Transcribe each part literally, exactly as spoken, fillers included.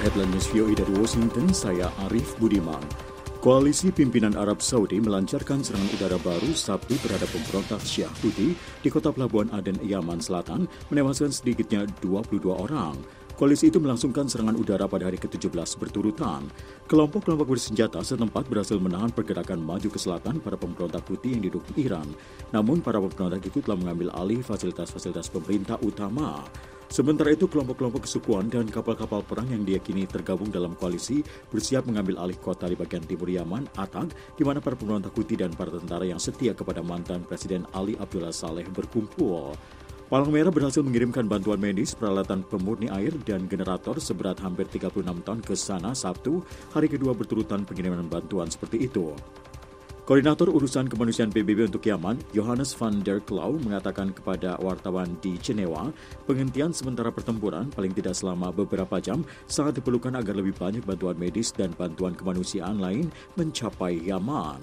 Headline News V O A dari Washington, saya Arif Budiman. Koalisi pimpinan Arab Saudi melancarkan serangan udara baru Sabtu terhadap pemberontak Syiah Houthi di kota pelabuhan Aden, Yaman Selatan, menewaskan sedikitnya dua puluh dua orang. Koalisi itu melangsungkan serangan udara pada hari ke tujuh belas berturutan. Kelompok-kelompok bersenjata setempat berhasil menahan pergerakan maju ke selatan para pemberontak Houthi yang didukung Iran. Namun, para pemberontak itu telah mengambil alih fasilitas-fasilitas pemerintah utama. Sementara itu, kelompok-kelompok kesukuan dan kapal-kapal perang yang diyakini tergabung dalam koalisi bersiap mengambil alih kota di bagian timur Yaman, Atag, di mana para pemberontak Houthi dan para tentara yang setia kepada mantan Presiden Ali Abdullah Saleh berkumpul. Palang Merah berhasil mengirimkan bantuan medis, peralatan pemurni air, dan generator seberat hampir tiga puluh enam ton ke sana Sabtu, hari kedua berturutan pengiriman bantuan seperti itu. Koordinator Urusan Kemanusiaan P B B untuk Yaman, Johannes van der Klauw, mengatakan kepada wartawan di Jenewa, penghentian sementara pertempuran paling tidak selama beberapa jam sangat diperlukan agar lebih banyak bantuan medis dan bantuan kemanusiaan lain mencapai Yaman.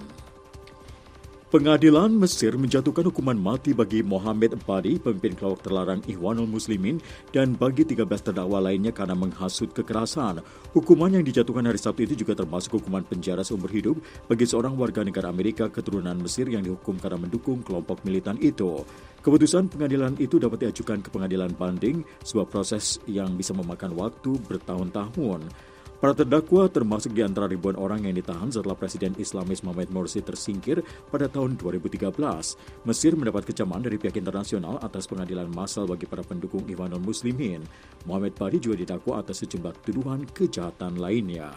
Pengadilan Mesir menjatuhkan hukuman mati bagi Mohamed Badi, pemimpin kelompok terlarang Ikhwanul Muslimin, dan bagi tiga belas terdakwa lainnya karena menghasut kekerasan. Hukuman yang dijatuhkan hari Sabtu itu juga termasuk hukuman penjara seumur hidup bagi seorang warga negara Amerika keturunan Mesir yang dihukum karena mendukung kelompok militan itu. Keputusan pengadilan itu dapat diajukan ke pengadilan banding, sebuah proses yang bisa memakan waktu bertahun-tahun. Para terdakwa termasuk di antara ribuan orang yang ditahan setelah Presiden Islamis Mohamed Morsi tersingkir pada tahun dua ribu tiga belas. Mesir mendapat kecaman dari pihak internasional atas pengadilan massal bagi para pendukung Ikhwanul Muslimin. Mohamed Badi juga didakwa atas sejumlah tuduhan kejahatan lainnya.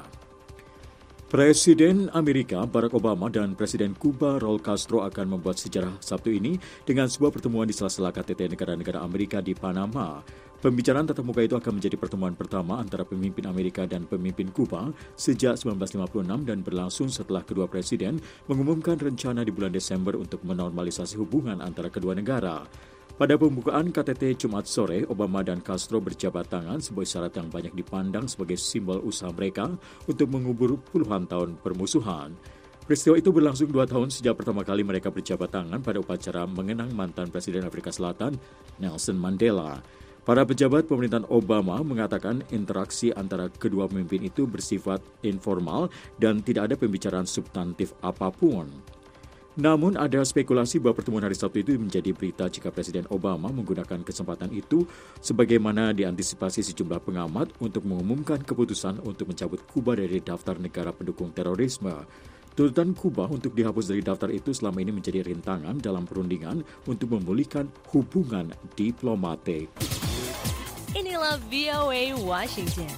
Presiden Amerika Barack Obama dan Presiden Kuba Raul Castro akan membuat sejarah Sabtu ini dengan sebuah pertemuan di sela-sela K T T negara-negara Amerika di Panama. Pembicaraan tatap muka itu akan menjadi pertemuan pertama antara pemimpin Amerika dan pemimpin Kuba sejak seribu sembilan ratus lima puluh enam dan berlangsung setelah kedua presiden mengumumkan rencana di bulan Desember untuk menormalisasi hubungan antara kedua negara. Pada pembukaan K T T Jumat sore, Obama dan Castro berjabat tangan, sebuah isyarat yang banyak dipandang sebagai simbol usaha mereka untuk mengubur puluhan tahun permusuhan. Peristiwa itu berlangsung dua tahun sejak pertama kali mereka berjabat tangan pada upacara mengenang mantan Presiden Afrika Selatan, Nelson Mandela. Para pejabat pemerintahan Obama mengatakan interaksi antara kedua pemimpin itu bersifat informal dan tidak ada pembicaraan substantif apapun. Namun ada spekulasi bahwa pertemuan hari Sabtu itu menjadi berita jika Presiden Obama menggunakan kesempatan itu sebagaimana diantisipasi sejumlah pengamat untuk mengumumkan keputusan untuk mencabut Kuba dari daftar negara pendukung terorisme. Tuntutan Kuba untuk dihapus dari daftar itu selama ini menjadi rintangan dalam perundingan untuk memulihkan hubungan diplomatik. Inilah V O A Washington.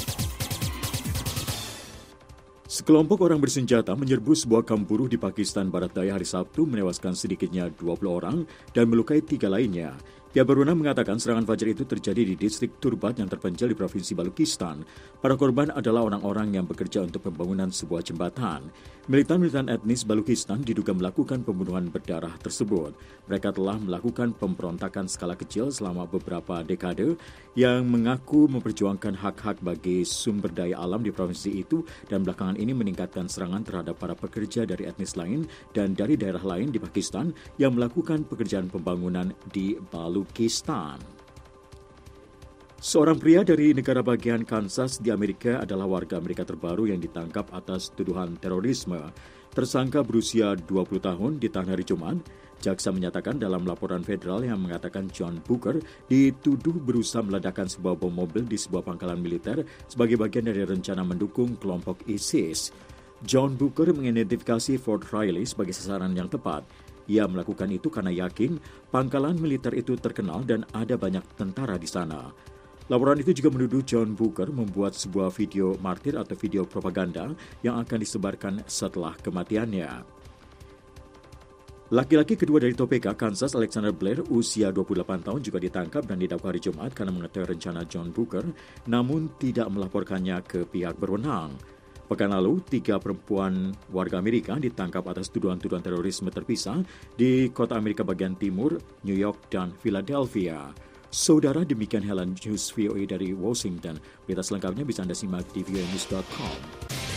Sekelompok orang bersenjata menyerbu sebuah kamp buruh di Pakistan Barat Daya hari Sabtu, menewaskan sedikitnya dua puluh orang dan melukai tiga lainnya. Pihak berwenang mengatakan serangan fajar itu terjadi di distrik Turbat yang terpencil di Provinsi Balochistan. Para korban adalah orang-orang yang bekerja untuk pembangunan sebuah jembatan. Militan-militan etnis Balochistan diduga melakukan pembunuhan berdarah tersebut. Mereka telah melakukan pemberontakan skala kecil selama beberapa dekade yang mengaku memperjuangkan hak-hak bagi sumber daya alam di provinsi itu dan belakangan ini meningkatkan serangan terhadap para pekerja dari etnis lain dan dari daerah lain di Pakistan yang melakukan pekerjaan pembangunan di Balochistan. Seorang pria dari negara bagian Kansas di Amerika adalah warga Amerika terbaru yang ditangkap atas tuduhan terorisme. Tersangka berusia dua puluh tahun ditahan hari Jumat. Jaksa menyatakan dalam laporan federal yang mengatakan John Booker dituduh berusaha meledakkan sebuah bom mobil di sebuah pangkalan militer sebagai bagian dari rencana mendukung kelompok ISIS. John Booker mengidentifikasi Fort Riley sebagai sasaran yang tepat. Ia melakukan itu karena yakin pangkalan militer itu terkenal dan ada banyak tentara di sana. Laporan itu juga menuduh John Booker membuat sebuah video martir atau video propaganda yang akan disebarkan setelah kematiannya. Laki-laki kedua dari Topeka, Kansas, Alexander Blair, usia dua puluh delapan tahun juga ditangkap dan didakwa hari Jumat karena mengetahui rencana John Booker, namun tidak melaporkannya ke pihak berwenang. Pekan lalu, tiga perempuan warga Amerika ditangkap atas tuduhan-tuduhan terorisme terpisah di kota Amerika bagian timur, New York, dan Philadelphia. Saudara, demikian Headline News V O A dari Washington. Berita selengkapnya bisa Anda simak di v o a news dot com.